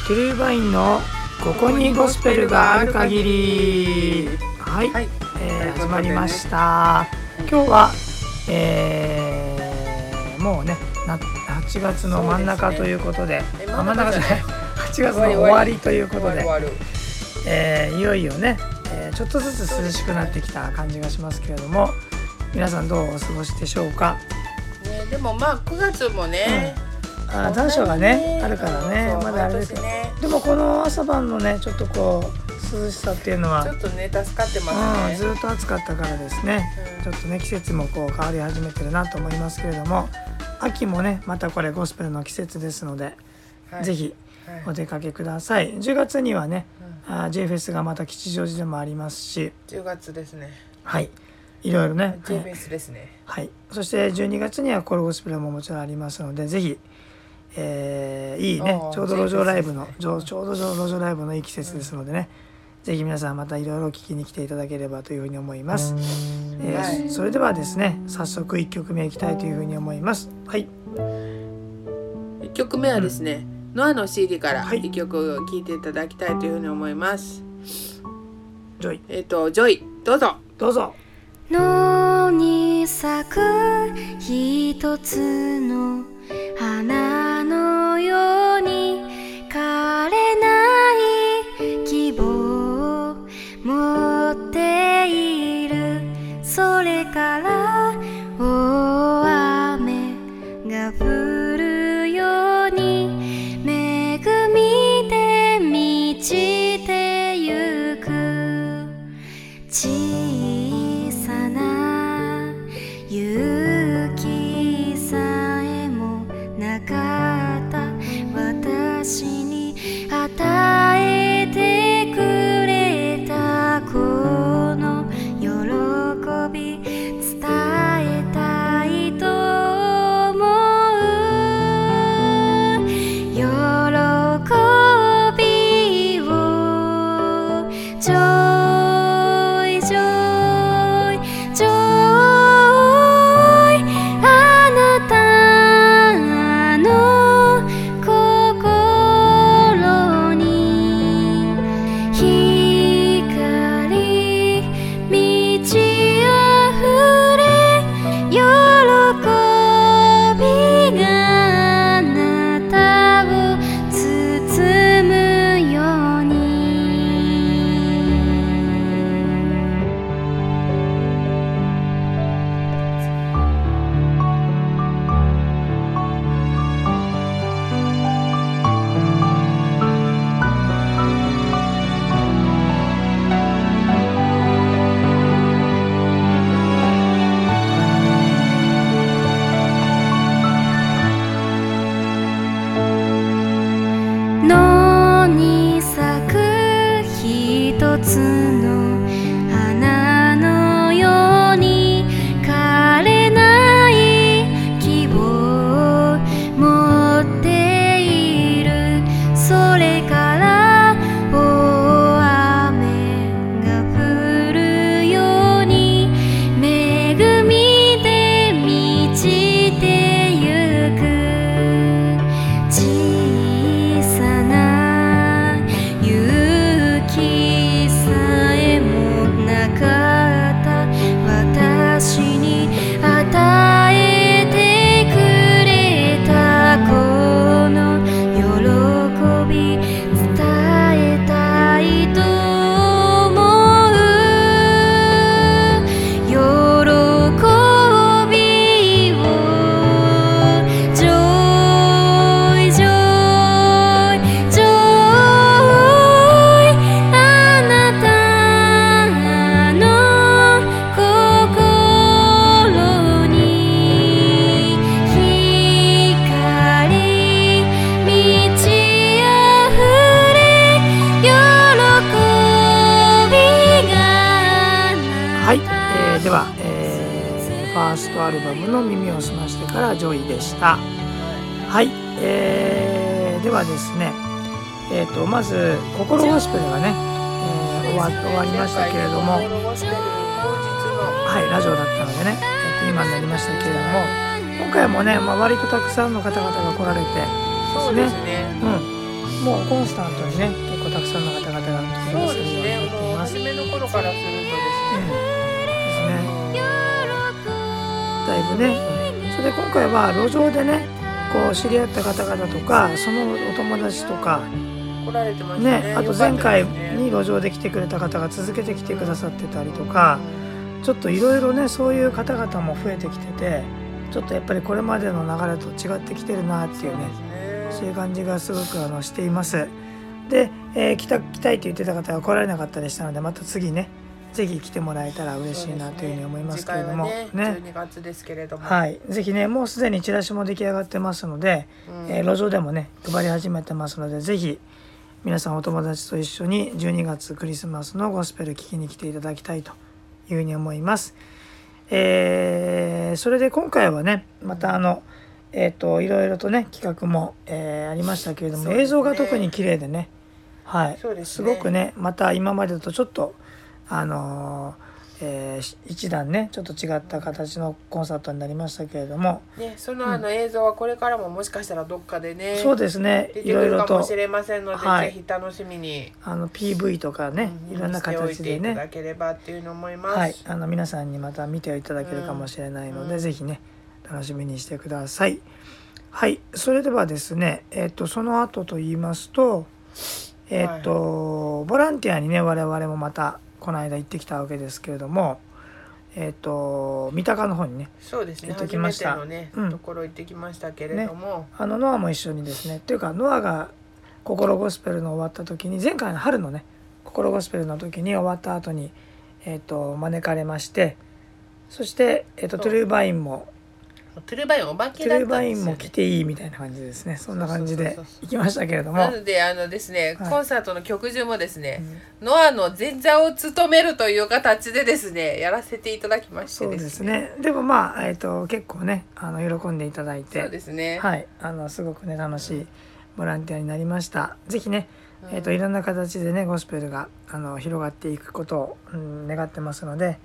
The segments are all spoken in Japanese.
トゥルーバインのここにゴスペルがある限り、はい、始まりました。今日は、もうね8月の真ん中ということで、真ん中じゃない8月の終わりということで、いよいよね、ちょっとずつ涼しくなってきた感じがしますけれども、皆さんどうお過ごしでしょうか。 でもまあ9月もね、 残暑がねあるからね、まだあれですけど、でもこの朝晩のねちょっとこう涼しさっていうのはちょっとね助かってますね。 ずっと暑かったからですね、ちょっとね季節もこう変わり始めてるなと思いますけれども、秋もねまたこれゴスペルの季節ですので、ぜひお出かけください。10月にはね、J フェスがまた吉祥寺でもありますし、 10月ですね。 はい、いろいろね J フェスですね。 はい、そして12月にはコルゴスペルももちろんありますので、ぜひいいね、ちょうど路上ライブのちょうど路上ライブのいい季節ですのでね、ぜひ皆さんまたいろいろ聞きに来ていただければというふうに思います。それではですね、早速1曲目いきたいというふうに思います。はい。 1曲目はですね、ノアの CD から1曲を聴いていただきたいというふうに思います。 ジョイ。 ジョイ、どうぞ。 どうぞ。 野に咲く一つの花のように枯れない希望を持っている。それから大雨が降るように恵みで満ちてゆく。小さな勇気さえもなかった私に与えてくれたこの喜び伝えたいと思う。喜びをジョイジョイジョイ、あなたの心に光満ち溢れ、喜びがあなたを包むように。野に咲く一つの花のように枯れない希望を持っている。それから大雨が降るように恵みで満ちてゆく。小さな勇気さえもなかった私に与えてくれたこの喜び伝えたいと思う。喜びをジョイジョイジョイ、あなたの心に光満ち溢れ、喜びがあはい、 なたでは、ファーストアルバムの耳を澄ましてからジョイでした。はい、ではですね、まず心ゴスペルがね、終わりましたけれども、はい、ラジオだったのでね、今になりましたけれども、今回もね、割とたくさんの方々が来られてですね、 もうコンスタントにね結構たくさんの方々が来てくださるようになっています。 初めの頃からするとですね、 だいぶね、それで今回は路上でねこう知り合った方々とかそのお友達とか来られてましたね。 あと前回に路上で来てくれた方が続けて来てくださってたりとか、ちょっといろいろねそういう方々も増えてきてて、ちょっとやっぱりこれまでの流れと違ってきてるなっていうね、そういう感じがすごくしています。で、来たいって言ってた方が来られなかったりしたので、また次ねぜひ来てもらえたら嬉しいなというふうに思いますけれども、 ね、12月ですけれども、 はい、ぜひねもうすでにチラシも出来上がってますので、路上でもね配り始めてますので、ぜひ皆さんお友達と一緒に12月クリスマスのゴスペル聴きに来ていただきたいというふうに思います。それで今回はねまたいろいろとね企画も、ありましたけれども、映像が特に綺麗でね、はい、すごくねまた今までとちょっと一段ねちょっと違った形のコンサートになりましたけれども、 ね、その映像はこれからももしかしたらどっかでね、 そうですね、 出てくるかもしれませんので、ぜひ楽しみに PV とかね、いろんな形でねいただければっていうの思います。 はい、皆さんにまた見ていただけるかもしれないので、ぜひね楽しみにしてください。はい、それではですね、その後と言いますと、ボランティアにね我々もまたこの間行ってきたわけですけれども、三鷹の方にねそうですね、 行ってきました。 初めてのね、ところ行ってきましたけれども、 ノアも一緒にですね、というかノアが心ゴスペルの終わった時に、前回の春のね心ゴスペルの時に終わった後に招かれまして、そしてトゥルーバインもトゥルーバインお化けトゥルーバイだったんですよね。 ンも来ていいみたいな感じですね。そんな感じで行きましたけれども、 なのでですね、 はいコンサートの曲順もですね、ノアの前座を務めるという形でですねやらせていただきましてそうですね。でも結構ね喜んでいただいて、 そうですね、 はいすごくね楽しいボランティアになりました。ぜひねいろんな形でねゴスペルが広がっていくことを、願ってますので、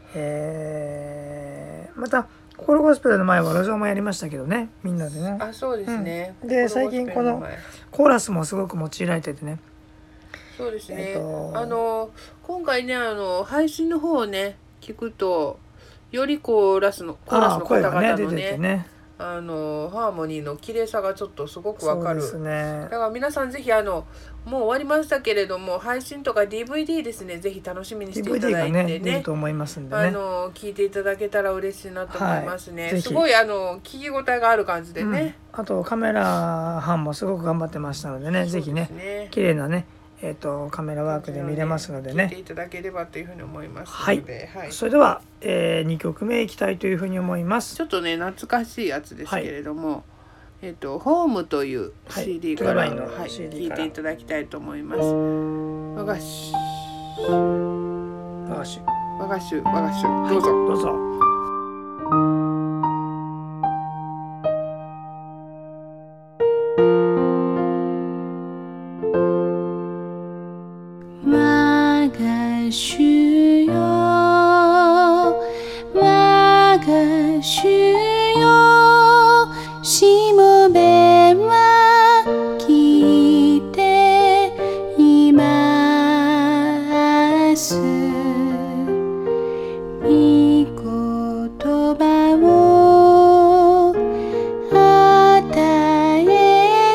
また心ゴスペルの前は路上もやりましたけどね、みんなでね。 あ、そうですね、 で最近このコーラスもすごく用いられててね、 そうですね、今回ね配信の方をね聞くとよりコーラスの方々のねハーモニーの綺麗さがちょっとすごくわかる。 そうですね。 だから皆さんぜひもう終わりましたけれども、配信とか DVD ですね、ぜひ楽しみにしていただいて DVD がね出ると思いますんでね、 聞いていただけたら嬉しいなと思いますね、 はい、 すごい聞き応えがある感じでね、 あとカメラ班もすごく頑張ってましたのでね、ぜひね綺麗なねカメラワークで見れますのでね、 聞いていただければというふうに思いますので、 はい、それでは、2曲目いきたいというふうに思います。 ちょっとね懐かしいやつですけれども、ホームという CD から、聞いていただきたいと思います。和菓子どうぞ、 どうぞ。 我が主よ我が主よしもべは聞いています御言葉を与え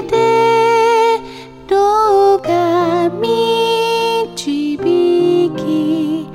てどうか導き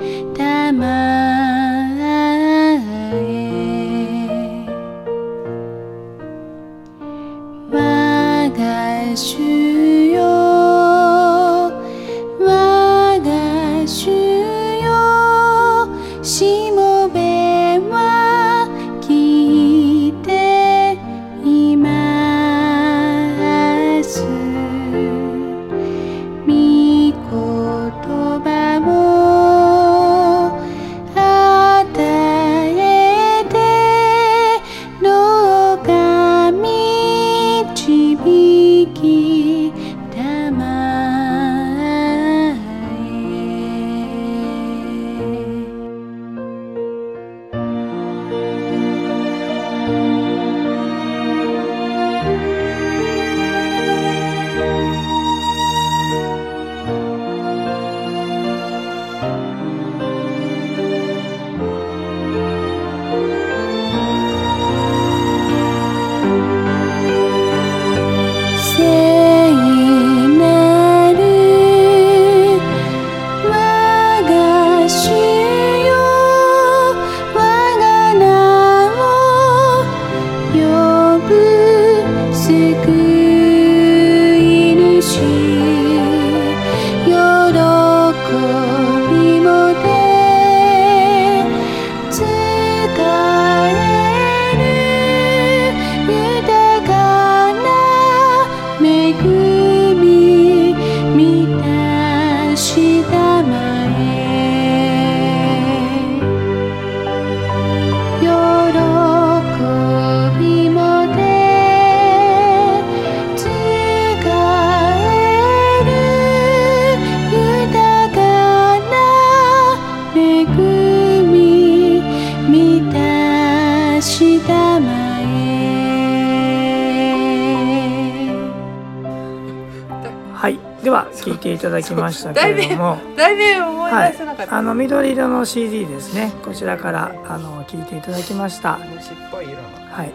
はい、では聴いていただきましたけれども、 題名思い出せなかった、 はい、緑色の CD ですね、こちらから聴いていただきました。 虫っぽい色の、 はい、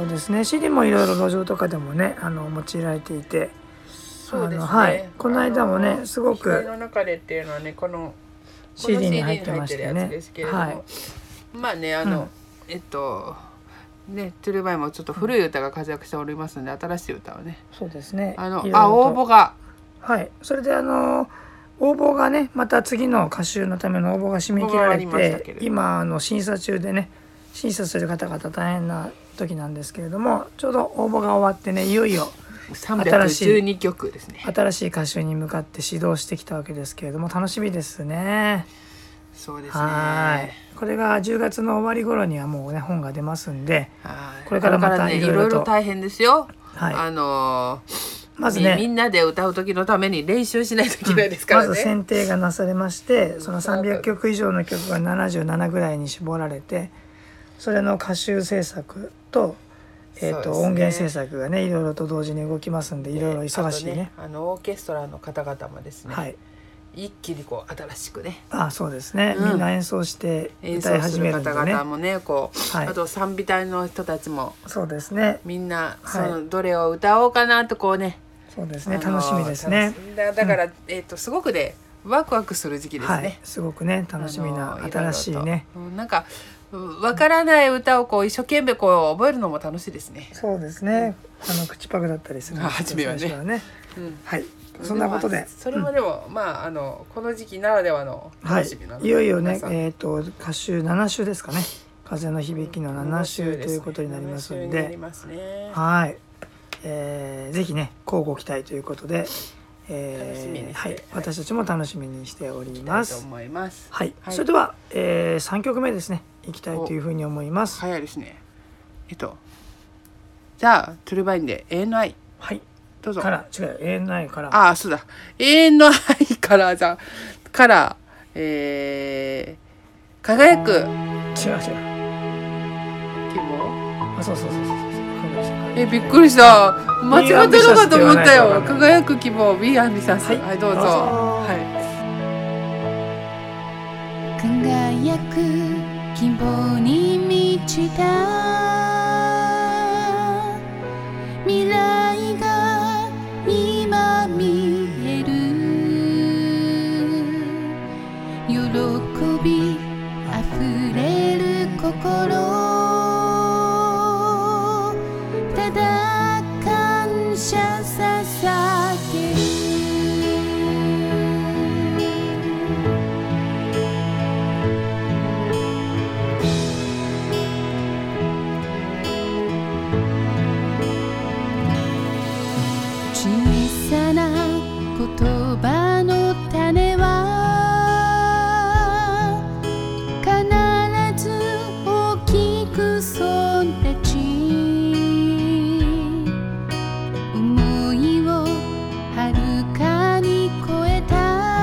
ですね、 CD もいろいろ路上とかでもね用いられていて、 そうですね、 はい、この間もねすごく光の中でっていうのはね、この CD に入ってましてね、 はい、まあねね、トゥルーバイもちょっと古い歌が活躍しておりますので、新しい歌をね、 そうですね、 応募が、 はい、それで応募がね、また次の歌集のための応募が締め切られて、今審査中でね、審査する方々大変な時なんですけれども、ちょうど応募が終わってね、いよいよ 312曲ですね、 新しい歌集に向かって始動してきたわけですけれども、楽しみですね。 そうですね。 はい、これが10月の終わり頃にはもうね本が出ますんで、これからまたいろいろ大変ですよ。 はい、まずね、みんなで歌う時のために練習しないといけないですからね。 まず選定がなされまして、その300曲以上の曲が77ぐらいに絞られて、それの歌集制作と、音源制作がねいろいろと同時に動きますんで、いろいろ忙しいね。 オーケストラの方々もですね、 はい、 一気にこう新しくね、 そうですね、みんな演奏して歌い始めるんでね、 演奏する方々もねこう、あと賛美隊の人たちもそうですね、 みんなそのどれを歌おうかなとこうね、 そうですね、楽しみですね。 だから、すごくねワクワクする時期ですね。 すごくね楽しみな新しいね、 なんかわからない歌をこう一生懸命こう覚えるのも楽しいですね。 そうですね、口パクだったりするんですけど、初めはね、 はい、そんなことで、 それもでも、この時期ならではの楽しみなので、 いよいよね、歌集7週ですかね、風の響きの7週ということになりますので、はい、ぜひね乞うご期待ということで、はい、私たちも楽しみにしております。はい、それでは、3曲目ですね、いきたいというふうに思います。 早いですね。じゃあトゥルーバインで永遠の愛、 はい、 どうぞ。 から違う、永遠の愛から、 そうだ、永遠の愛から輝く、 違う希望、 そうびっくりした、間違ってるかと思ったよ。輝く希望、Be Ambitious、はい、どうぞ。はい、 輝く希望に満ちた未来が今見える、喜びあふれる心、ただ感謝捧げる。小さな言葉の種は必ず大きく育ち、思いをはるかに超えた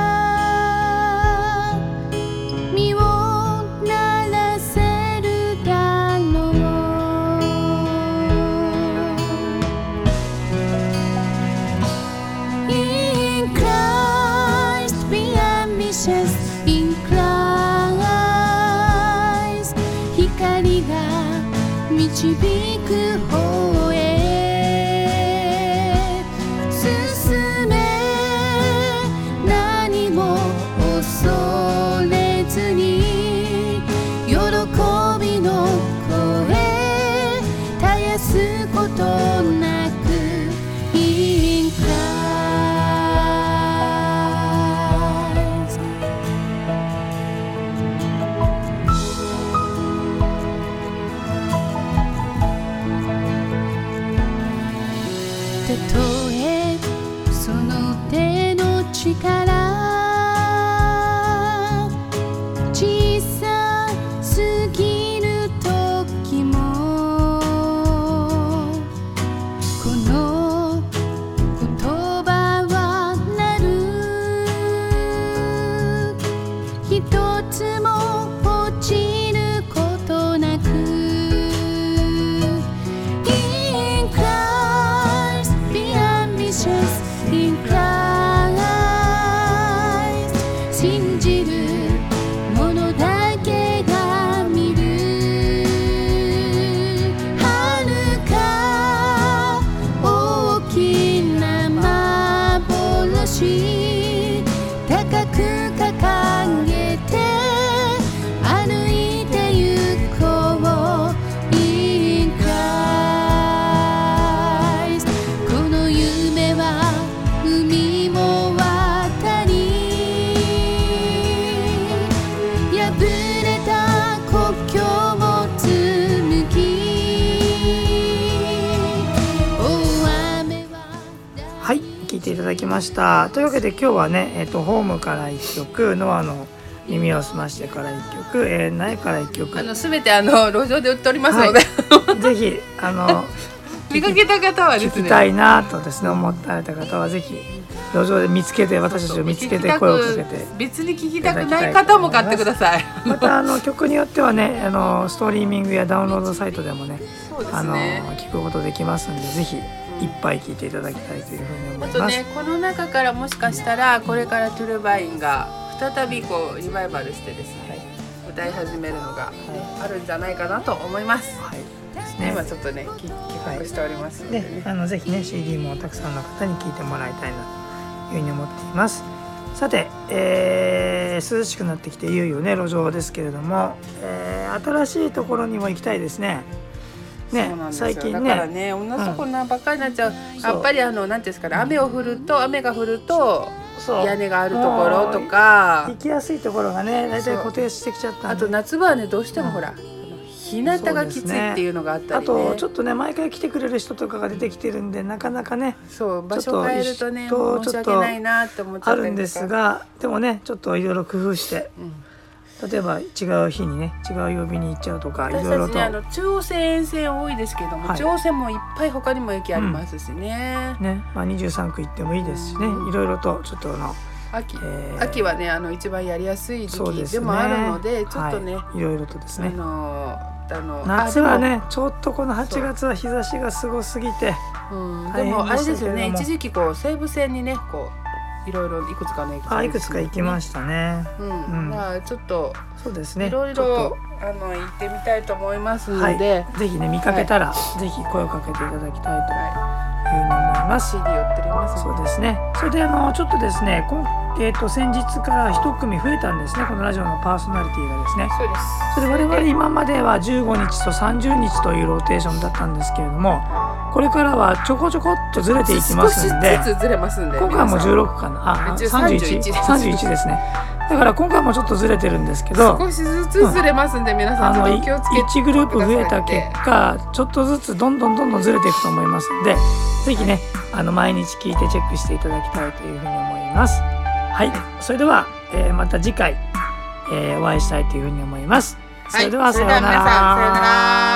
実をならせるだろう。In Christ be ambitious, in Christ 光が導く方へ進め、何も恐れずに喜びの声絶やすことなく In Christ。 し高く掲げて歩いてゆこう In Christ この夢は海も渡り破れた国境を紡ぎ大雨ははい、聴いていただきました。というわけで今日はね、ホームから1曲、ノアの耳を澄ましてから1曲、苗から1曲、 すべて路上で売っておりますので、 はい、ぜひ見かけた方はですね、 聞きたいなとですね思った方はぜひ路上で見つけて、私たちを見つけて声をかけて、 別に聞きたくない方も買ってください。 また曲によってはねストリーミングやダウンロードサイトでもね、 そうですね、 聞くことできますんで、ぜひいっぱい聞いていただきたいというふうに思います。 あとね、この中からもしかしたらこれからトゥルバインが再びリバイバルしてですね、歌い始めるのがあるんじゃないかなと思います。 はいですね、 今ちょっとね企画しておりますので、 ね、ぜひね CD もたくさんの方に聴いてもらいたいなというふうに思っています。さて、涼しくなってきていよいよね路上ですけれども、新しいところにも行きたいですね。ね、最近ね、 だからね、同じとこばっかりになっちゃう。やっぱりなんていうんですかね、雨が降ると屋根があるところとか、 行きやすいところがね、だいたい固定してきちゃったんで。 あと夏場はね、どうしてもほら、日向がきついっていうのがあったりね。 あとちょっとね、毎回来てくれる人とかが出てきてるんで、なかなかね、 そう場所変えるとね、申し訳ないなって思っちゃったりとかあるんですが、でもね、ちょっといろいろ工夫して。例えば違う日にね、違う曜日に行っちゃうとか、いろいろと。 中央線沿線多いですけども、中央線もいっぱい他にも駅ありますしね。 23区行ってもいいですしね、いろいろとちょっと秋はね一番やりやすい時期でもあるので、ちょっとね、 いろいろとですね。 夏はね、ちょっとこの8月は日差しがすごすぎて、 でもあれですよね、一時期西武線にねいろいろいくつかの駅いくつか行きましたね。 ちょっとそうですね、 いろいろ行ってみたいと思いますので、 ぜひね見かけたらぜひ声をかけていただきたいというふうに思います。 CD 売っております。 そうですね。それでちょっとですね、先日から1組増えたんですね、このラジオのパーソナリティがですね。 そうです。 それで我々今までは15日と30日というローテーションだったんですけれども、これからはちょこちょこっとずれていきますんで、 少しずつずれますんで、 今回も16かな、31ですね。だから今回もちょっとずれてるんですけど、 少しずつずれますんで、皆さんちょっと気をつけて 1グループ増えた結果、ちょっとずつどんどんずれていくと思いますので、ぜひね毎日聞いてチェックしていただきたいというふうに思います。はい、それでは、また次回、お会いしたいというふうに思います。それではさようなら。 皆さんさようなら。